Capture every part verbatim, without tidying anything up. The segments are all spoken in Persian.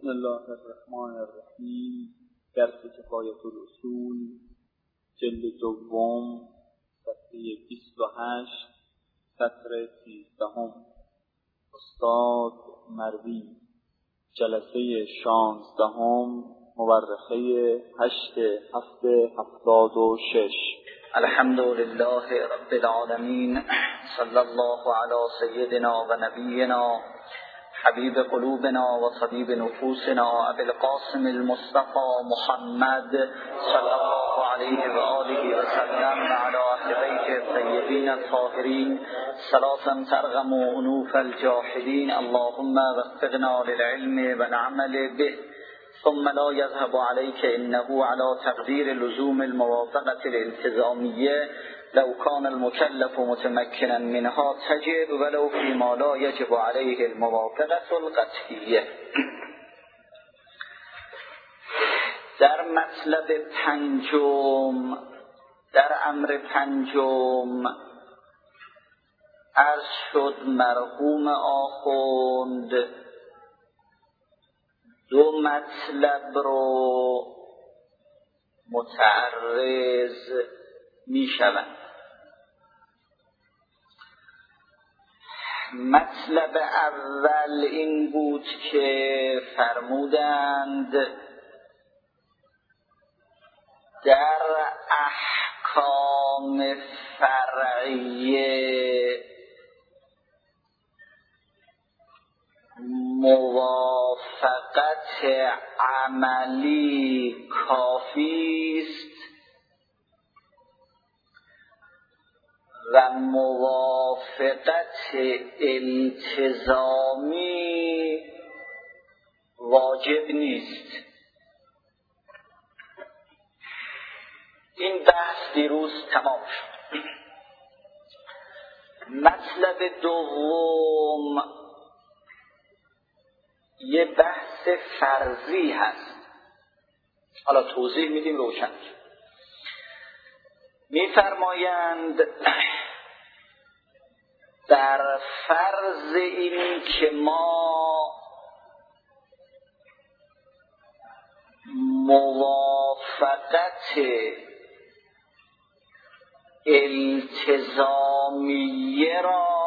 بسم الله الرحمن الرحیم. درس کفایت الاصول جلد دوم صفحه بیست و هشت سطر سیزدهم. استاد مروی، جلسه شانزدهم، مورخه هشت هفت هفتاد و شش. الحمد لله رب العالمین، صلی الله علی سیدنا و نبینا حبیب قلوبنا و طبیب نفوسنا ابی القاسم المصطفى محمد صلی الله علیه و آله و سلم و علی اهل بیت الطیبین الطاهرین صلاة ترغم انوف الجاحدین. اللهم وفقنا للعلم و العمل به ثم لا يذهب عليك إنه على تقدير لزوم الموافقة الالتزامية لو كان المكلف متمكنا منها تجب ولو فيما لا يجب عليه الموافقة القطعية. در مطلب پنجم، در امر پنجم عرض شد مرحوم آخوند دو مطلب رو متعرض می شوند. مطلب اول این بود که فرمودند در احکام فرعیه موافقت عملی کافی است و موافقت التزامی واجب نیست. این بحث دیروز تمام شد. مطلب دوم یه بحث فرضی هست. حالا توضیح میدیم روشن. میفرمایند در فرض این که ما موافقت التزامیه را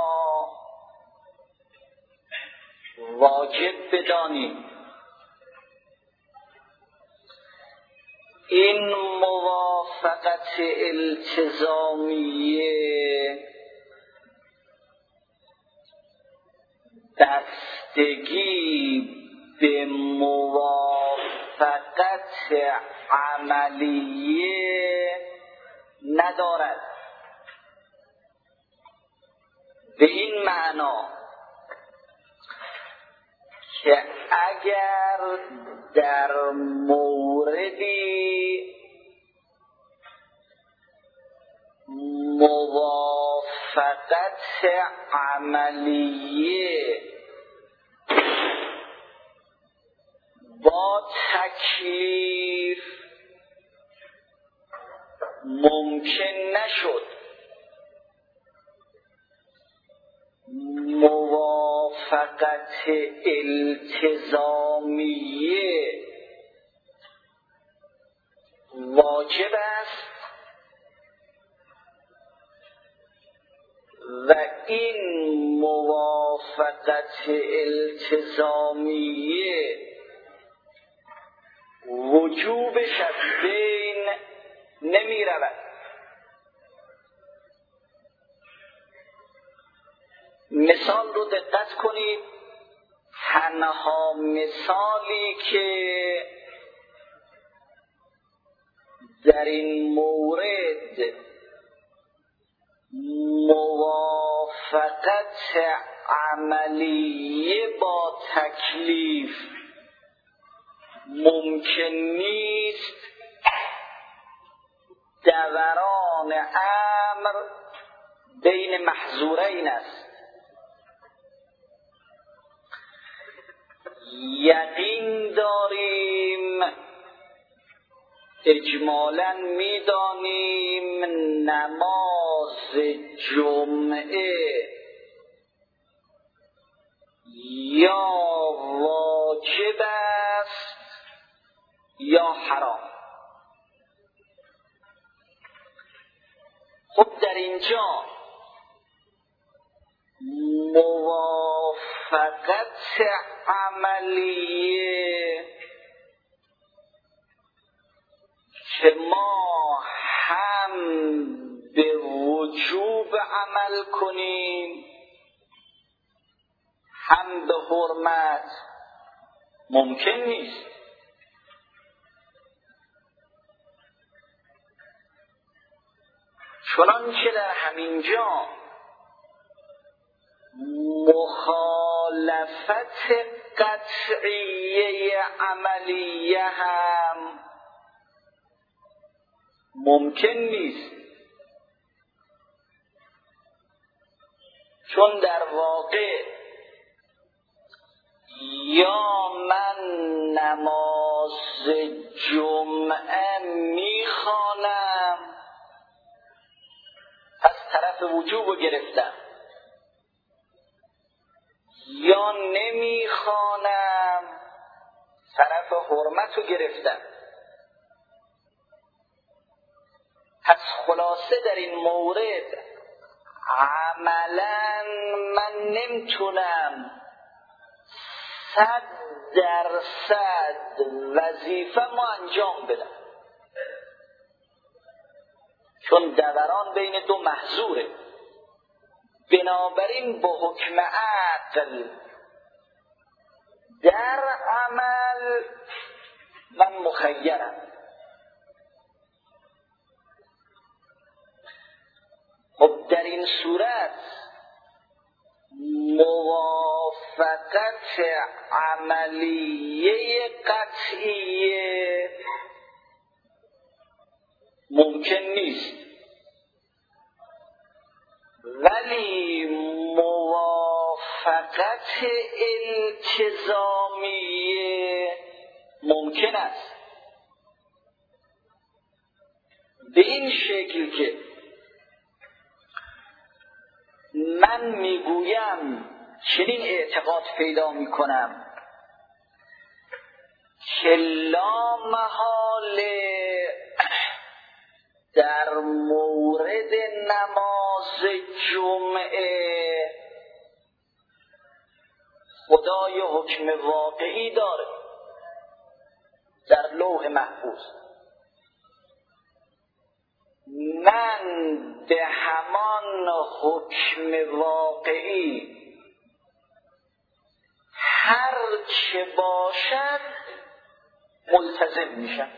واجب بدانیم، این موافقت التزامیه بستگی به موافقت عملیه ندارد. به این معنا که اگر در موردی موافقت عملیه با تکلیف ممکن نشد، موافقت التزامیه واجب است و این موافقت التزامیه وجوبش از بین نمی رود. مثال رو دقت کنید. تنها مثالی که در این مورد موافقت عملیه با تکلیف ممکن نیست، دوران امر بین محظورین است. یقین داریم، اجمالاً میدانیم نماز جمعه یا واجب هست یا حرام. خب در اینجا موافقت عملیه که ما هم به وجوب عمل کنیم هم به حرمت ممکن نیست. چنانچه در همین جا مخالفت قطعیه عملیه هم ممکن نیست، چون در واقع یا من نماز جمعه میخوانم پس طرف وجوب رو گرفتم، یا نمیخوانم طرف حرمت رو گرفتم. پس خلاصه در این مورد عملا من نمیتونم صد درصد وظیفه ما انجام بدم، چون دوران بین دو محظوره. بنابراین با حکم عقل در عمل من مخیرم. خب در این صورت موافقت عملیه قطعیه ممکن نیست، ولی موافقت التزامیه ممکن است. به این شکل که من میگویم، چنین اعتقاد پیدا میکنم که لا محاله در مورد نماز جمعه خدای حکم واقعی داره در لوح محفوظ. من به همان حکم واقعی هر چه باشد ملتزم میشم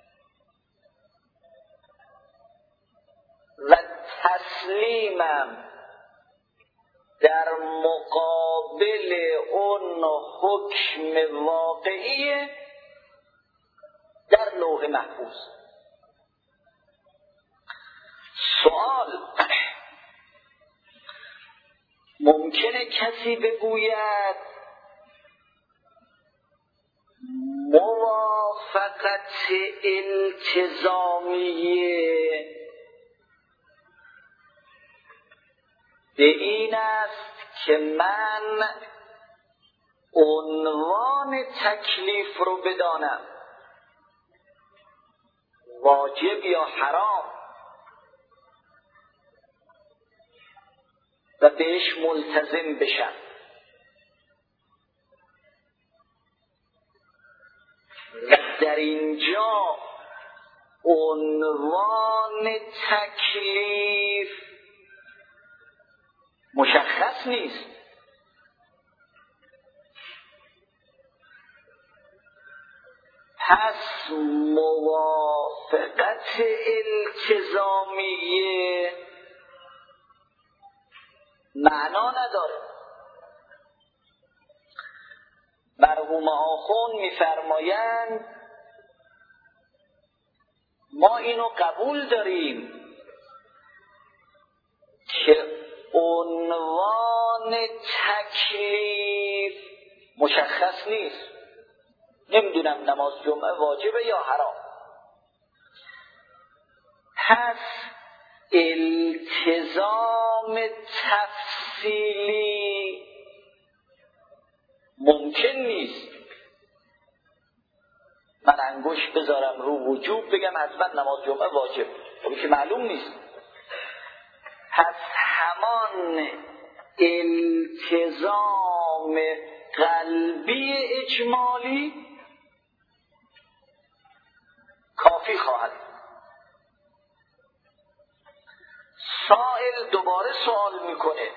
و تسلیمم در مقابل اون حکم واقعی در لوح محفوظ. سوال: ممکنه کسی بگوید موافقت التزامیه به این است که من عنوان تکلیف رو بدانم، واجب یا حرام، و بهش ملتزم بشم. و در اینجا عنوان تکلیف مشخص نیست. پس موافقت التزامیه معنا نداره. مرحوم آخوند می‌فرمایند ما اینو قبول داریم که عنوان تکلیف مشخص نیست. نمیدونم نماز جمعه واجبه یا حرام. پس التزام تفصیلی ممکن نیست. من انگشت بذارم رو وجوب بگم حتما نماز جمعه واجب، خب که معلوم نیست. پس همان التزام قلبی اجمالی کافی خواهد. سائل دوباره سوال میکنه،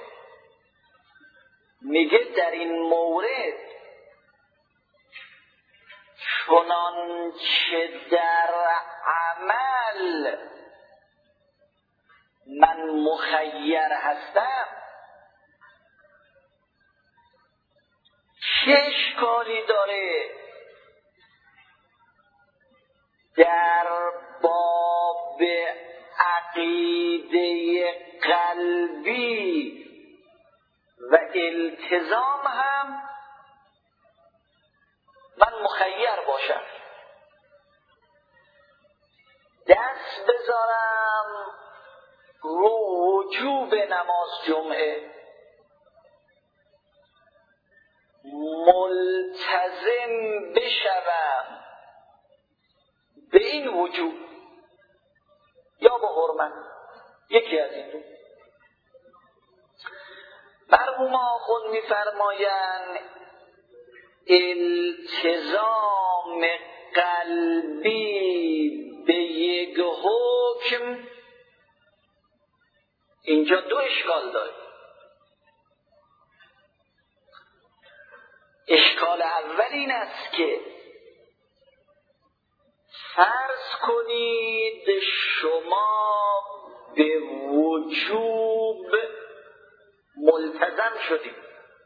میگه در این مورد چنانچه در عمل من مخیر هستم چه اشکالی داره در باب عقیده قلبی و التزام هم من مخیر باشم، دست بذارم رو وجوب نماز جمعه، ملتزم بشوم به این وجوب یا به حرمت، یکی از این دو. مرحوم آخوند می‌فرمایند التزام قلبی به یک حکم اینجا دو اشکال داره. اشکال اول این است که فرض کنید شما به وجوب ملتزم شدید،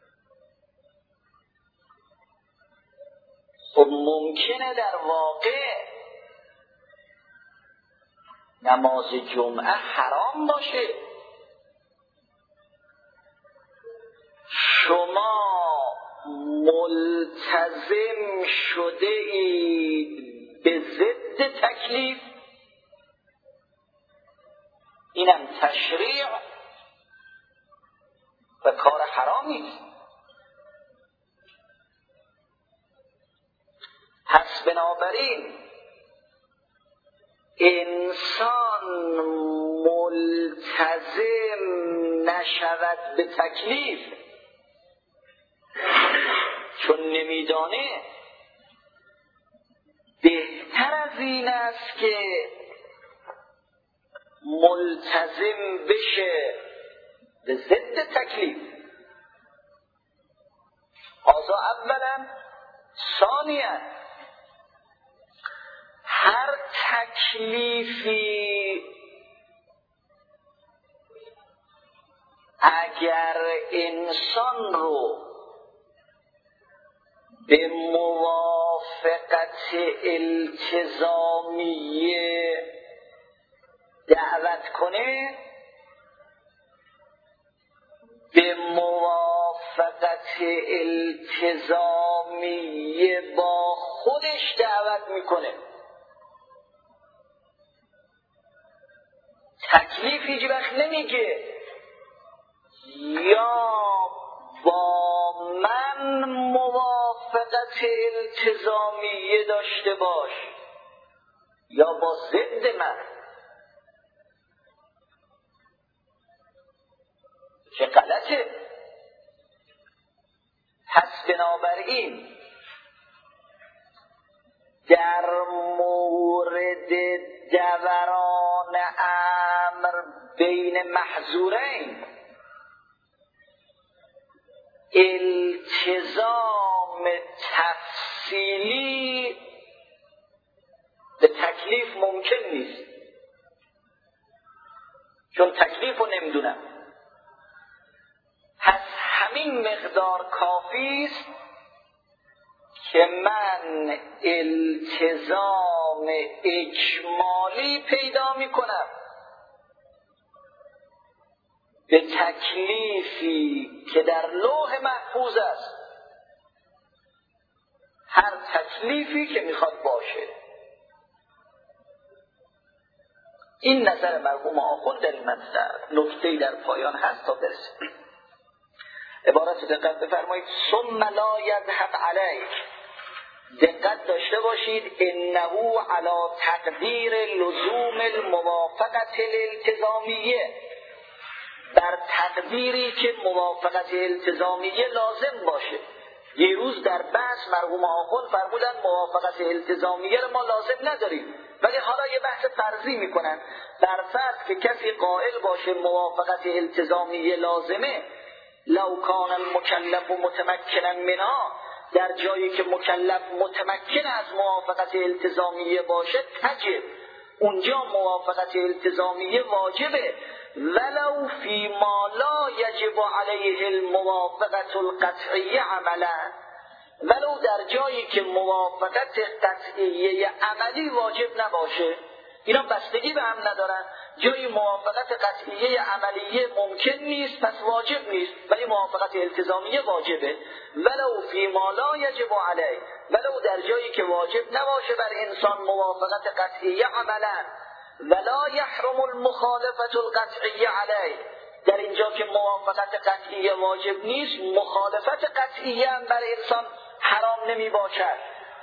خب ممکنه در واقع نماز جمعه حرام باشه، شما ملتزم شده اید به ضد تکلیف، اینم تشریع و کار حرامی است. پس بنابراین انسان ملتزم نشود به تکلیف چون نمیدانه، بهتر از این است که ملتزم بشه به ضد تکلیف. آزا اولا. ثانیا هر تکلیفی اگر انسان رو به موافقت التزامیه دعوت کنه، به موافقت التزامیه با خودش دعوت میکنه. تکلیف هیچ وقت نمیگه یا با من موافقت التزامیه داشته باش یا با ضد من. چه غلطه. پس بنابراین در مورد دوران امر بین محظورین التزام تفصیلی به تکلیف ممکن نیست، چون تکلیف رو نمیدونم. پس همین مقدار کافی است که من التزام اجمالی پیدا می کنم به تکلیفی که در لوح محفوظ است، هر تکلیفی که میخواد باشه. این نظر مرحوم آخوند در این مطلب. نکته‌ای در پایان هست تا برسیم. عبارت دقت بفرمایید. ثم لا یذهب علیک، دقت داشته باشید انه علی تقدیر لزوم الموافقت الالتزامیه، در تقدیری که موافقت التزامیه لازم باشه. یه روز در بحث مرحوم آخوند فرمودن موافقت التزامیه رو ما لازم نداریم، ولی حالا یه بحث فرضی میکنن. در فرض که کسی قائل باشه موافقت التزامیه لازمه، لو کان المکلف متمکنا منها، در جایی که مکلف متمکن از موافقت التزامیه باشه تجب، اونجا موافقت التزامیه واجبه، ولو فی ما لا یجب علیه الموافقت القطعیه عملا، ولو در جایی که موافقت قطعیه عملی واجب نباشه. اینا بستگی به هم ندارن. جایی موافقت قطعیه عملیه ممکن نیست پس واجب نیست، ولی موافقت التزامیه واجبه. ولو فی ما لا یجب علیه، ولو در جایی که واجب نباشه بر انسان موافقت قطعیه عملا، ولا یحرم المخالفت القطعیه علیه، در اینجا که موافقت قطعیه واجب نیست مخالفت قطعیه هم بر انسان حرام نمی باشد.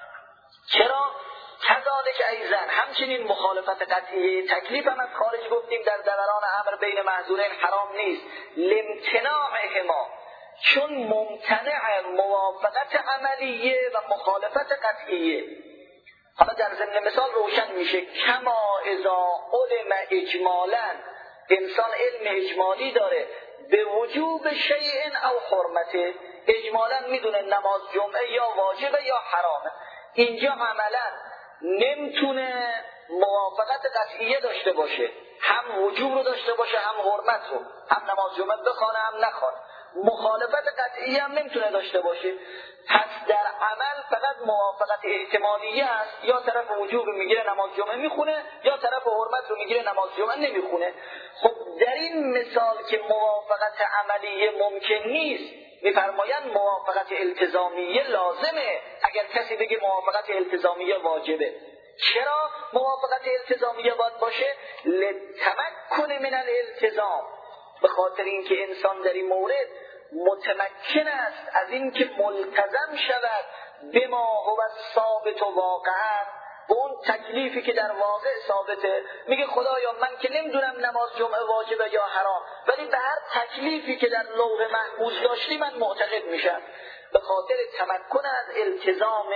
چرا؟ کذالک ایضا، همچنین مخالفت قطعیه تکلیف هم از خارج گفتیم در دوران امر بین محظورین حرام نیست، لامتناعهما، چون ممتنع موافقت عملیه و مخالفت قطعیه. حالا در ضمن مثال روشن میشه کما اذا علم اجمالا، انسان علم اجمالی داره به وجوب شیء او حرمته، اجمالا میدونه نماز جمعه یا واجبه یا حرامه، اینجا عملا نمیتونه موافقت قطعیه داشته باشه، هم وجوب رو داشته باشه هم حرمت رو، هم نماز جمعه بخوانه هم نخوانه، مخالفت قطعیه هم نمیتونه داشته باشه. پس در عمل فقط موافقت احتمالیه است، یا طرف وجوب میگیره نماز جمعه میخونه یا طرف حرمت رو میگیره نماز جمعه نمیخونه. خب در این مثال که موافقت عملیه ممکن نیست، میفرمایند موافقت التزامیه لازمه. اگر کسی بگه موافقت التزامیه واجبه، چرا موافقت التزامیه باید باشه؟ لتمکن من الالتزام، به خاطر اینکه انسان در این مورد متمکن است از اینکه ملتزم شود به ما هو ثابت و واقعا، به اون تکلیفی که در واقع ثابته. میگه خدایا من که نمیدونم نماز جمعه واجبه یا حرام، ولی به هر تکلیفی که در لوح محفوظ داشتی من معتقد میشم. به خاطر تمکن از التزام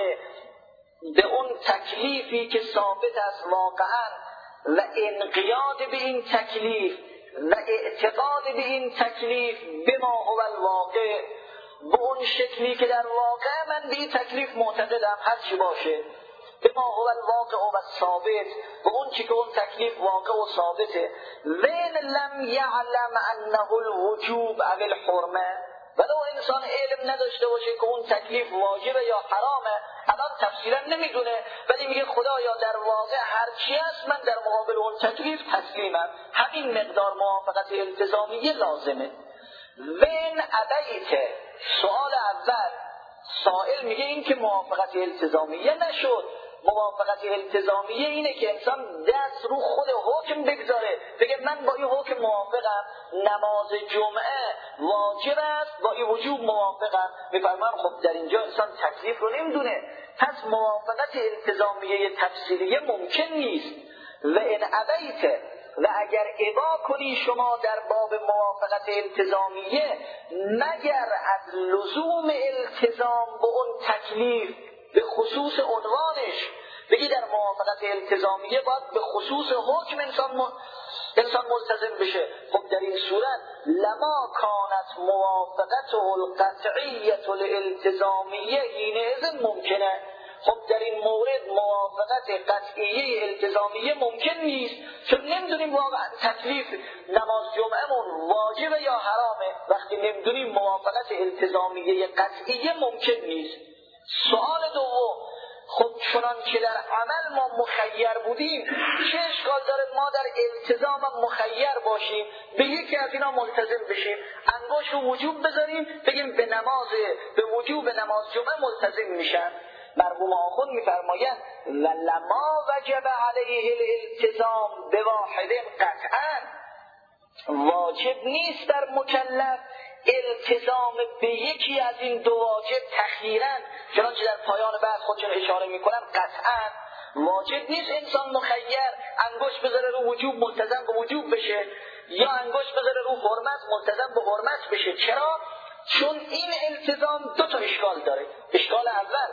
به اون تکلیفی که ثابت است واقعا و انقیاد به این تکلیف و اعتقاد به این تکلیف به ما هو الواقع، به اون شکلی که در واقع من به این تکلیف معتقدم هر چی باشه، به ما هو الواقع و ثابت، به اون چی که اون تکلیف واقع و ثابته. وین لم یعلم انه الوجوب او الحرمه، ولو انسان علم نداشته باشه که اون تکلیف واجبه یا حرامه، الان تفصیلا نمیدونه، ولی میگه خدایا در واقع هر چی است من در مقابل اون تکلیف تسلیمم، همین مقدار موافقت التزامیه لازمه. وین ابیت، سوال اول سائل میگه این که موافقت التزامیه نشد. موافقت التزامیه اینه که انسان دست رو خود حکم بگذاره، بگه من با این حکم موافقم، نماز جمعه واجب است با این وجوب موافقم. میفرمان خب در اینجا انسان تکلیف رو نمیدونه، پس موافقت التزامیه تفصیلیه ممکن نیست. و ان ابیت، و اگر ابا کنی شما در باب موافقت التزامیه مگر از لزوم التزام به اون تکلیف به خصوص عنوانش، بگی در موافقت التزامیه باید به خصوص حکم انسان م... انسان ملتزم بشه، خب در این صورت لما کانت موافقته القطعیه الالتزامیه حینئذ ممکنه. خب در این مورد موافقت قطعیه التزامیه ممکن نیست، چون نمیدونیم واقعا تکلیف نماز جمعهمون واجبه یا حرامه. وقتی نمیدونیم موافقت التزامیه قطعیه ممکن نیست. سوال دوم، خب چنان که در عمل ما مخیر بودیم، چه اشکال داره ما در التزام مخیر باشیم، به یکی از اینا ملتزم بشیم، انگشت رو وجوب بذاریم بگیم به نماز به وجوب نماز جمعه ملتزم میشن. مرحوم آخوند میفرمایند ولما وجب علیه الالتزام بواحد قطعا، واجب نیست در مکلف التزام به یکی از این دو واجب تخییراً، چنانچه در پایان بحث خودشون اشاره میکنن، قطعاً واجب نیست انسان مخیر انگشت بذاره رو وجوب ملتزم به وجوب بشه یا انگشت بذاره رو حرمت ملتزم به حرمت بشه. چرا؟ چون این التزام دو تا اشکال داره. اشکال اول،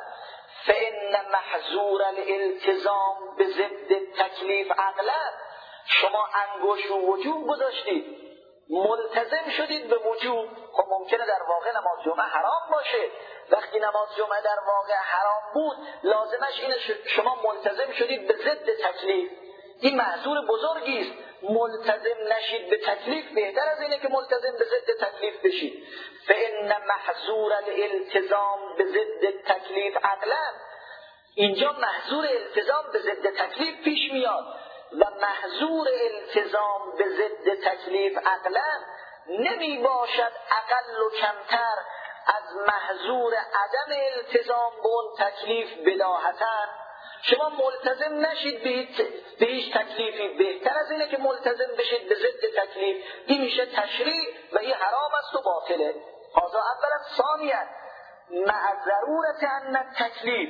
فإن محظور الالتزام به ضد تکلیف عقلا، شما انگشت رو وجوب گذاشتید ملتزم شدید به وجوب، خب ممکنه در واقع نماز جمعه حرام باشه. وقتی نماز جمعه در واقع حرام بود لازمش اینه شما ملتزم شدید به ضد تکلیف. این محظور بزرگی است. ملتزم نشید به تکلیف بهتر از اینه که ملتزم به ضد تکلیف بشید. فإن محظور الالتزام به ضد تکلیف عقلا، اینجا محظور التزام به ضد تکلیف پیش میاد و محظور التزام به ضد تکلیف عقلا نمی باشد اقل و کمتر از محظور عدم التزام به اون تکلیف بداهتاً. شما ملتزم نشید به هیچ تکلیفی، بهتر از اینه که ملتزم بشید به ضد تکلیف. این میشه تشریع و این حرام است و باطله. هذا اولا. ثانیا مع ضرورت ان تکلیف،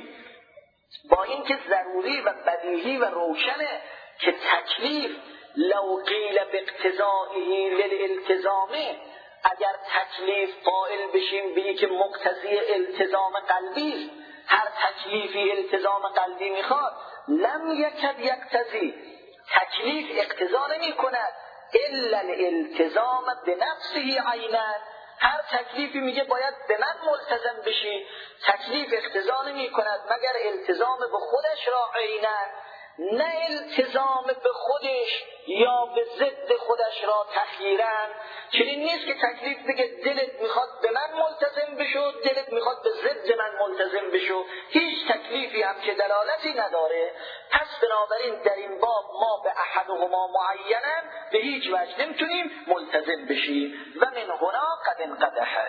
با اینکه ضروری و بدیهی و روشنه که تکلیف لو قیل باقتضائه للالتزام، اگر تکلیف قائل بشیم به که مقتضی التزام قلبی است، هر تکلیفی التزام قلبی میخواد، لم یکد یقتضی، تکلیف اقتضا نمی کند الا الالتزام بنفسه عینا، هر تکلیفی میگه باید به من ملتزم بشی، تکلیف اقتضا نمی کند مگر التزام به خودش را عینا، نه التزام به خودش یا به ضد خودش را تخییراً. چنین نیست که تکلیف بگه دلت میخواد به من ملتزم بشو، دلت میخواد به ضد من ملتزم بشو، هیچ تکلیفی هم که دلالتی نداره. پس بنابراین در این باب ما به احدهما معینا به هیچ وجه نمیتونیم ملتزم بشیم و من هنا قد انقدح.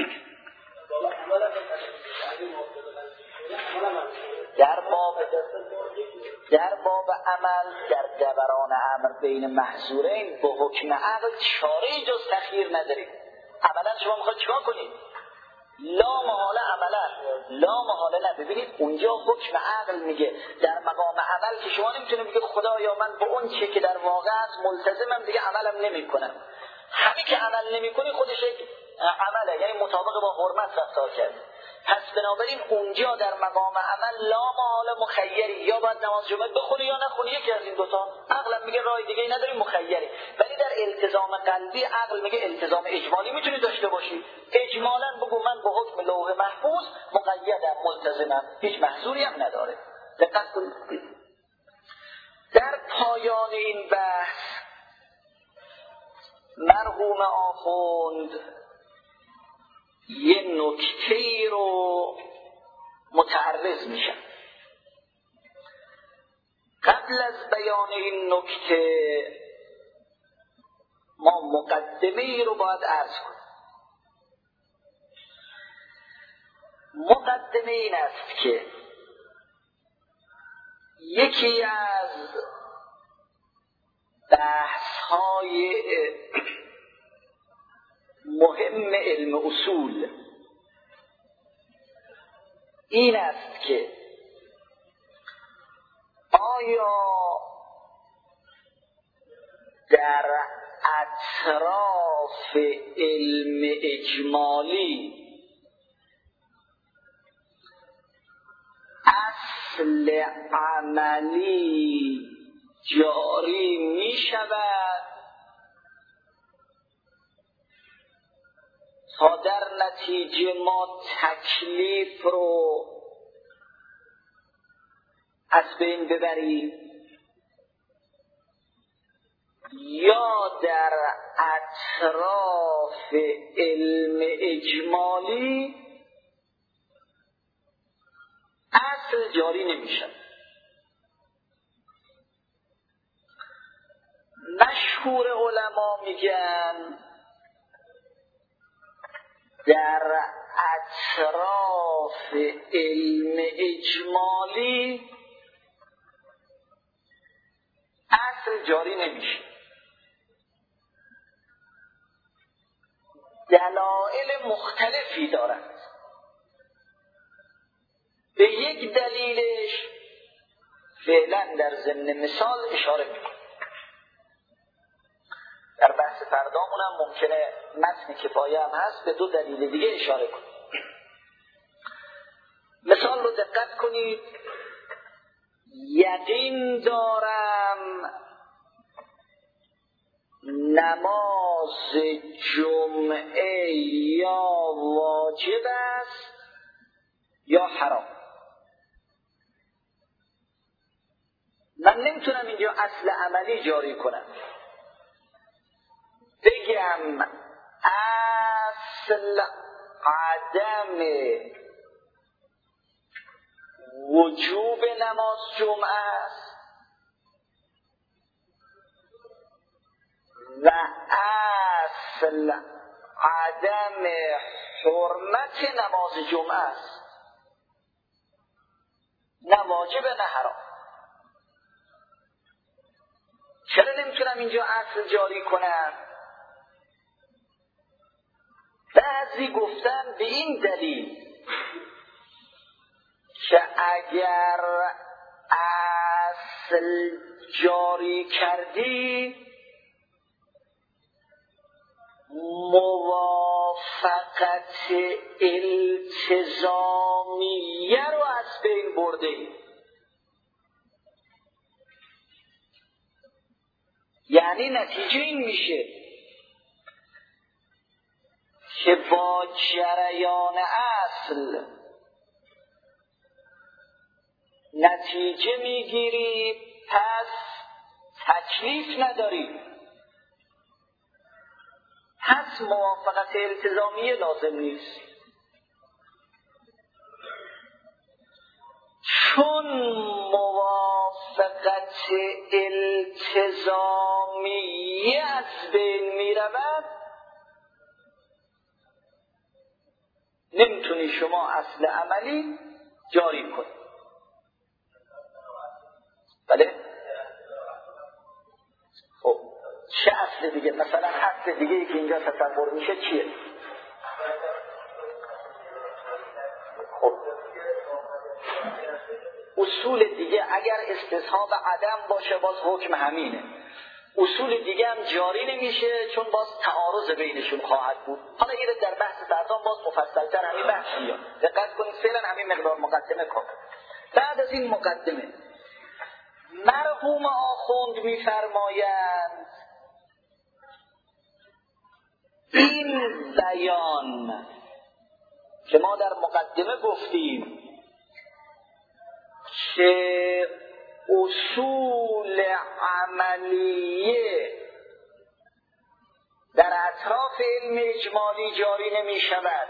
در باب در باب عمل، در دوران امر بین محظورین با حکم عقل چاره‌ای جز تخییر نداریم. عملا شما میخواید چیکار کنید؟ لا محاله عملا، لا محاله نه. ببینید اونجا حکم عقل میگه در مقام عمل که شما نمیتونه بگه خدایا من به اون چی که در واقع است ملتزمم، دیگه عملم نمیکنم. همین که عمل نمیکنی خودش یک عمله، یعنی مطابق با حرمت رفتار کرد. پس بنابراین اونجا در مقام عمل لا محاله مخیری، یا باید نماز جمعه بخونی یا نخونی، یکی از این دوتا. عقل میگه راه دیگه ای نداری، مخیری. ولی در التزام قلبی عقل میگه التزام اجمالی میتونی داشته باشی، اجمالا بگو من به حکم لوح محفوظ مقیدم ملتزمم، هیچ محظوری هم نداره. دقت کنید. در پایان این بحث مرحوم آخوند یه نکته‌ای رو متعرض میشن. قبل از بیان این نکته ما مقدمه‌ای رو باید عرض کنیم. مقدمه این است که یکی از بحث‌های مهم علم اصول این است که آیا در اطراف علم اجمالی اصل عملی جاری می شود تا در نتیجه ما تکلیف رو از بین ببریم، یا در اطراف علم اجمالی اصل جاری نمیشه. مشهور علما میگن در اطراف علم اجمالی اصل جاری نمیشه. دلایل مختلفی دارند. به یک دلیلش فعلا در ضمن مثال اشاره میکنم. در بحث فردامون هم ممکنه متن کفایه هم هست به دو دلیل دیگه اشاره کنیم. مثال رو دقت کنید. یقین دارم نماز جمعه یا واجب است یا حرام. من نمیتونم اینجا اصل عملی جاری کنم، بگم اصل عدم وجوب نماز جمعه است و اصل عدم حرمت نماز جمعه است، نه واجب نه حرام. چرا نمیتونم اینجا اصل جاری کنم؟ بعضی گفتن به این دلیل که اگر اصل جاری کردی موافقت التزامیه رو از بین برده، یعنی نتیجه این میشه که با جریان اصل نتیجه میگیری پس تکلیف نداری، پس موافقت التزامیه لازم نیست. چون موافقت التزامیه از بین میرود، نمیتونی شما اصل عملی جاری کنی. بله؟ خب چه اصل دیگه؟ مثلا اصل دیگه ای که اینجا تصور میشه چیه؟ خب اصول دیگه اگر استصحاب عدم باشه باز حکم همینه. اصول دیگه هم جاری نمیشه چون باز تعارض بینشون خواهد بود. حالا این در بحث فردام باز مفصل‌تر همین بحث میاد. دقت کنید فعلا همین مقدار مقدمه کن. بعد از این مقدمه مرحوم آخوند میفرمایند این بیان که ما در مقدمه گفتیم که اصول عملیه در اطراف علم اجمالی جاری نمی شود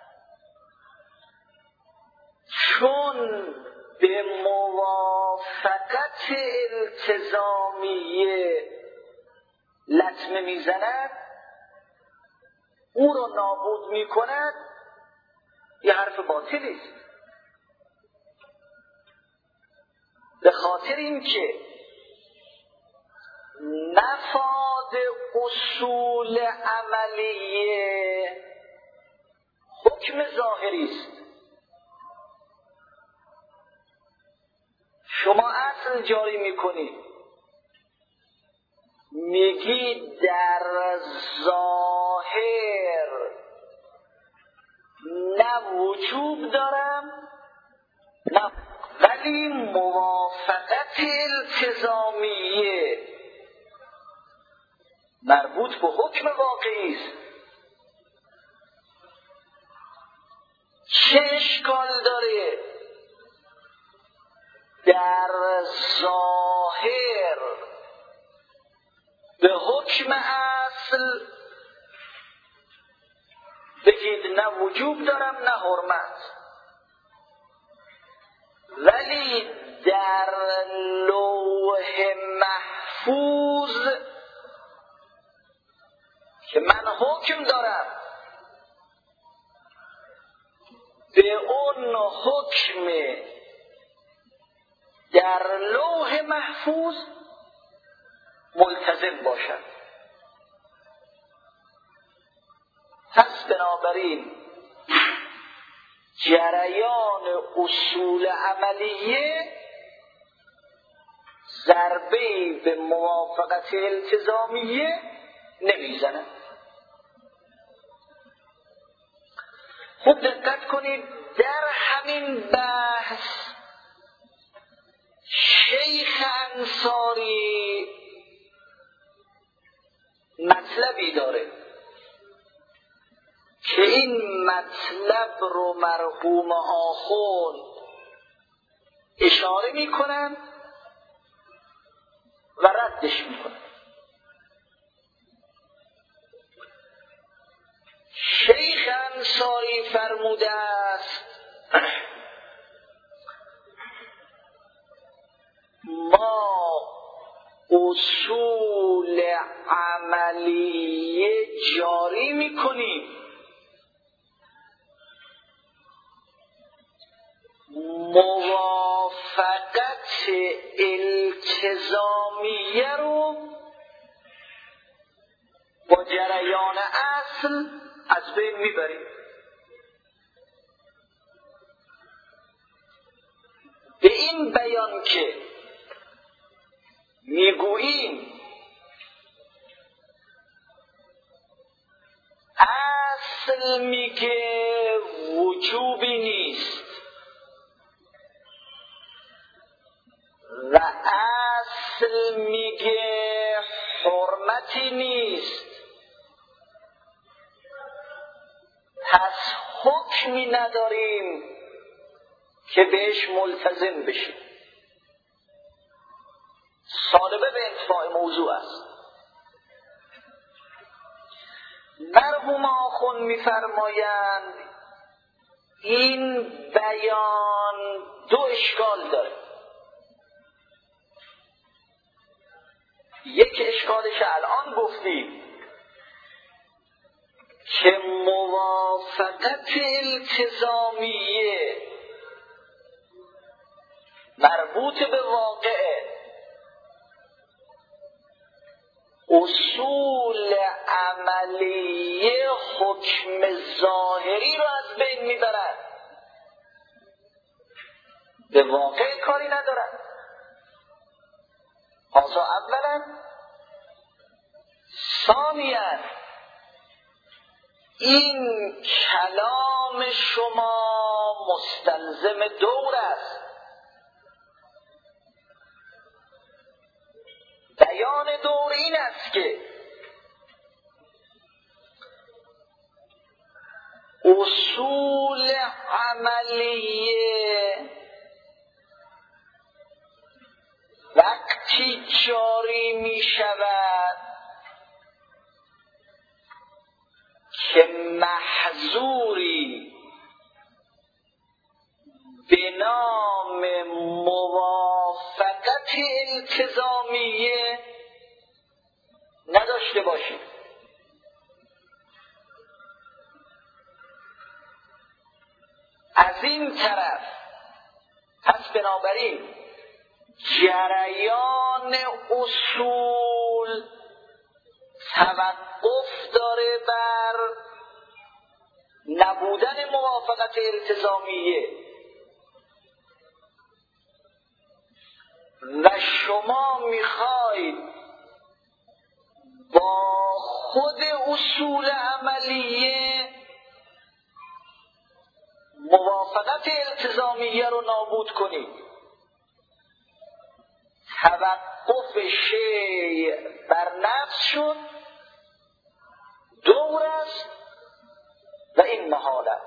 چون به موافقت التزامیه لطمه می زند، او را نابود می کند، یه حرف باطلی است. به خاطر اینکه نفاذ اصول عملیه حکم ظاهری است. شما اصل جاری میکنید، میگی در ظاهر نه وجوب دارم نه، ولی موافقت التزامیه مربوط به حکم واقعی است. چه اشکال داره در ظاهر به حکم اصل بگید نه وجوب دارم نه حرمت، ولی در لوح محفوظ که من حکم دارم به اون حکم در لوح محفوظ ملتزم باشد، پس بنابراین جریان اصول عملیه ضربه به موافقت التزامیه نمیزنه. خوب دقت کنید، در همین بحث شیخ انصاری مطلبی داره که این مطلب رو مرحوم آخوند اشاره میکنن و ردش میکنن. شیخ انصاری فرموده است ما اصول عملیه جاری میکنیم، موافقت التزامیه رو با جریان اصل از بین میبریم. به این بیان که میگوییم اصل میگه وجوبی نیست و اصل میگه حرمتی نیست، پس حکمی نداریم که بهش ملتزم بشیم. صالبه به انتفاع موضوع است. مرحوم آخوند می‌فرمایند این بیان دو اشکال داره. یک اشکالش الان گفتیم که موافقت التزامیه مربوط به واقعه، اصول عملیه حکم ظاهری رو از بین میبرن، به واقع کاری ندارن. حاضر اولا. ثانیا این کلام شما مستلزم دور است. بیان دور این است که اصول عملیه وقتی جاری می شود که محظوری به نام موافقت التزامیه نداشته باشید. از این طرف پس بنابراین جریان اصول توقف داره بر نبودن موافقت التزامیه و شما میخواید با خود اصول عملیه موافقت التزامیه رو نابود کنید. توقف شیء بر نفس شد، دور است و این محاله.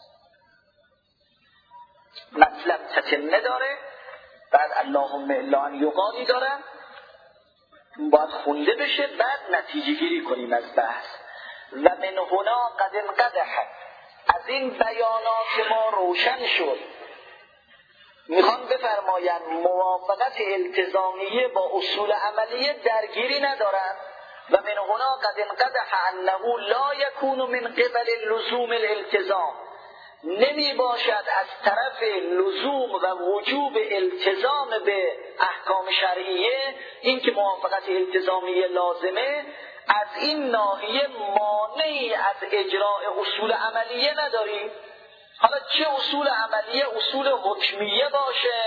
مطلب تتمه داره، بعد اللهم الا ان یقالی داره، باید خونده بشه، بعد نتیجه گیری کنیم از بحث. و من هنا قد انقدح، از این بیانات ما روشن شد میخوان بفرماین موافقت التزامیه با اصول عملیه درگیری ندارن. و من هنا قد انقدح انه لا یکون من قبل لزوم الالتزام، نمی باشد از طرف لزوم و وجوب التزام به احکام شرعیه این که موافقت التزامیه لازمه، از این ناحیه مانعی از اجراء اصول عملیه نداریم. حالا چه اصول عملیه؟ اصول حکمیه باشه،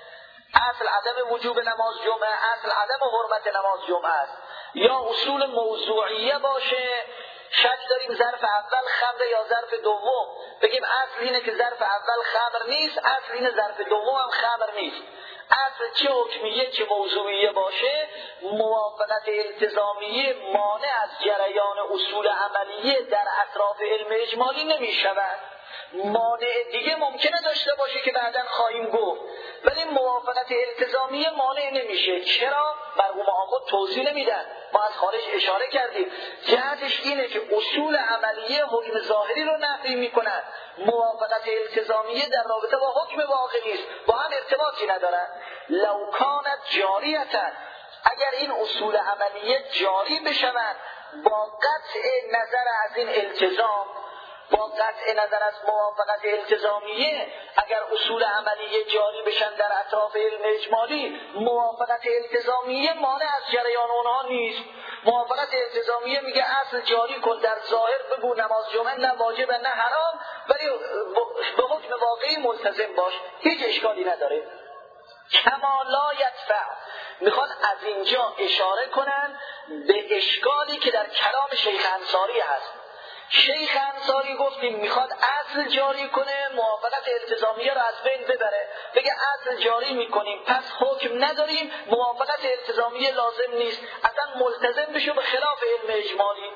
اصل عدم وجوب نماز جمعه، اصل عدم حرمت نماز جمعه است، یا اصول موضوعیه باشه، شک داریم ظرف اول خمر یا ظرف دوم، بگیم اصل اینه که ظرف اول خمر نیست، اصل اینه ظرف دوم هم خمر نیست. اصل چه حکمیه چه موضوعیه باشه، موافقت التزامیه مانع از جریان اصول عملیه در اطراف علم اجمالی نمی شود. مانع دیگه ممکنه داشته باشه که بعداً خواهیم گفت، ولی موافقت التزامیه مانع نمیشه. چرا؟ مرحوم آقا توضیح نمیدن، ما از خارج اشاره کردیم. جهتش اینه که اصول عملیه حکم ظاهری رو نفی میکنن، موافقت التزامیه در رابطه با حکم واقعی است، با هم ارتباطی ندارن. لو کانت جاریتن، اگر این اصول عملیه جاری بشوند با قطع نظر از این التزام، با قطع نظر از موافقت التزامیه، اگر اصول عملیه جاری بشن در اطراف علم اجمالی، موافقت التزامیه مانع از جریان اونها نیست. موافقت التزامیه میگه اصل جاری کن، در ظاهر بگو نماز جمعه نه واجبه نه حرام، ولی به حکم واقعی ملتزم باش، هیچ اشکالی نداره. کما لا یدفع، میخوان از اینجا اشاره کنن به اشکالی که در کلام شیخ انصاری هست. شیخ انصاری گفتیم میخواد اصل جاری کنه، موافقت التزامیه رو از بین ببره، بگه اصل جاری میکنیم پس حکم نداریم، موافقت التزامیه لازم نیست، اصلا ملتزم بشو به خلاف علم اجمالی.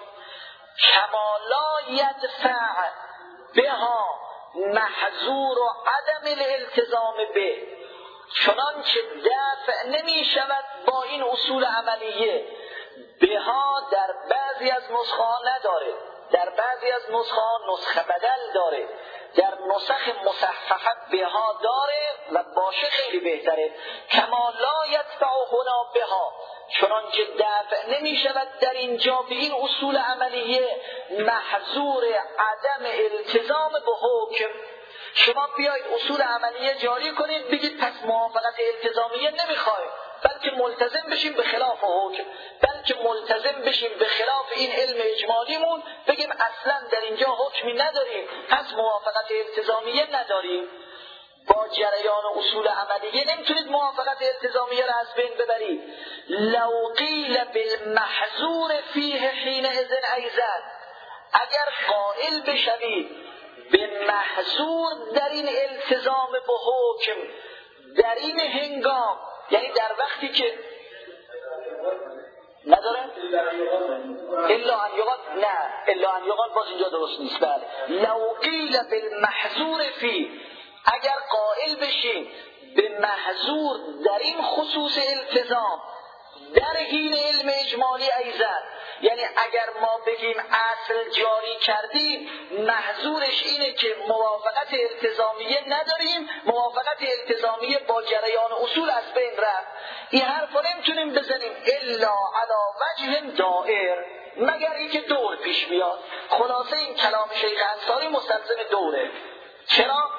کما لا یدفع بها محظور و عدم الالتزام به، چنانچه دفع نمی شود با این اصول عملیه. بها در بعضی از نسخه ها نداره، در بعضی از نسخه ها نسخه بدل داره، در نسخ مصححه بها داره و باشه خیلی بهتره. کما لا یدفع هنا بها، چنانچه دفع نمی شود در اینجا به این اصول عملیه محظور عدم التزام به حکم. شما بیاید اصول عملیه جاری کنید، بگید پس موافقت التزامیه نمیخوایم، بلکه ملتزم بشیم به خلاف حکم، بلکه ملتزم بشیم به خلاف این علم اجمالیمون، بگیم اصلا در اینجا حکمی نداریم، پس موافقت التزامیه نداریم. با جریان اصول عملیه نمیتونید موافقت التزامیه را از بین ببرید. لو قیل بالمحظور فیه حینئذ ایضا، اگر قائل بشوید به محظور در این التزام به حکم در این هنگام، یعنی در وقتی که نداره الا ان یقال، نه الا ان یقال باز اینجا درست نیست. بله لو قیل بالمحظور فی، اگر قائل بشیم به محظور در این خصوص التزام در حین علم اجمالی ایضا، یعنی اگر ما بگیم اصل جاری کردیم محظورش اینه که موافقت التزامیه نداریم، موافقت التزامیه با جریان اصول از بین رفت، این حرف رو نمیتونیم بزنیم الا علی وجه دائر، مگر اینکه دور پیش بیاد. خلاصه این کلام شیخ انصاری مستلزم دوره. چرا؟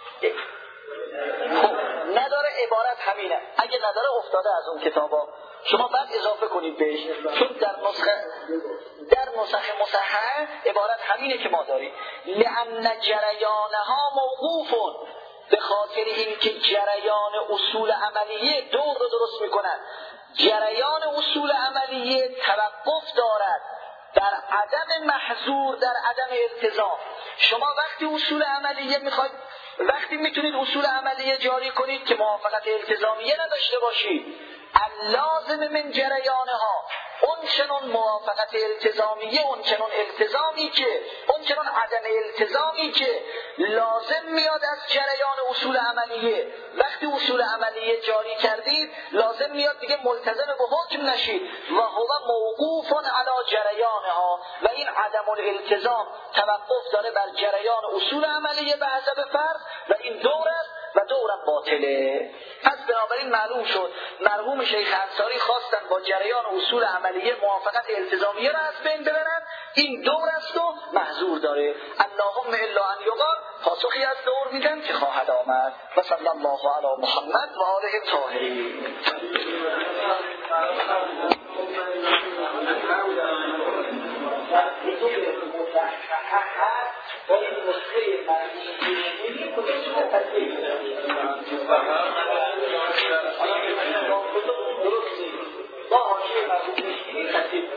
خب نداره، عبارت همینه، اگه نداره افتاده از اون کتابا، شما بعد اضافه کنید بهش، چون در نسخه در نسخه مصححه عبارت همینه که ما داریم. لأن جریانها موقوفون، به خاطر این که جریان اصول عملیه دور رو درست میکنن، جریان اصول عملیه توقف دارد در عدم محظور، در عدم التزام. شما وقتی اصول عملیه میخواید، وقتی میتونید اصول عملیه جاری کنید که موافقت التزامیه نداشته باشید، اللازم من جریانها، اون چنون موافقت التزامیه، اون چنون التزامی که، اون چنون عدم التزامی که لازم میاد از جریان اصول عملیه. وقتی اصول عملیه جاری کردید لازم میاد دیگه ملتزم به حکم نشید، و هو موقوف علی جریانها، و این عدم الالتزام توقف داره بر جریان اصول عملیه به حسب فرض، و این دور است و دورم باطله. پس بنابراین معلوم شد مرحوم شیخ انصاری خواستن با جریان اصول عملیه موافقت التزامیه را از بین ببرن، این دور است و محظور داره. اللهم الا ان یقال، پاسخی از دور میدن که خواهد آمد. و صلی الله علی محمد و آله الطاهرین. متحقق هست با این نسخه مرمومی کدوم تصدیق با حاشیه مرمومی تصدیق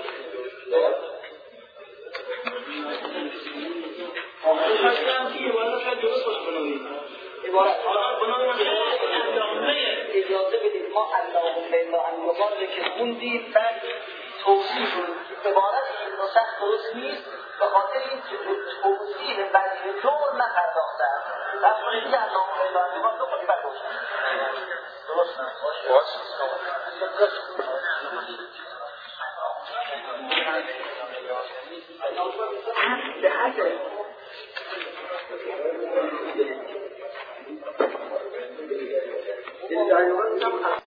اجازه بدید ما اللهم الا ان یقال که خوندیم بعد توصیح عبارت این نسخ درست نیست به خاطر این توصیح وجه جور نپرداختن در صورتی که اللهم الا ان یقال بخونی بعد درست درست به حد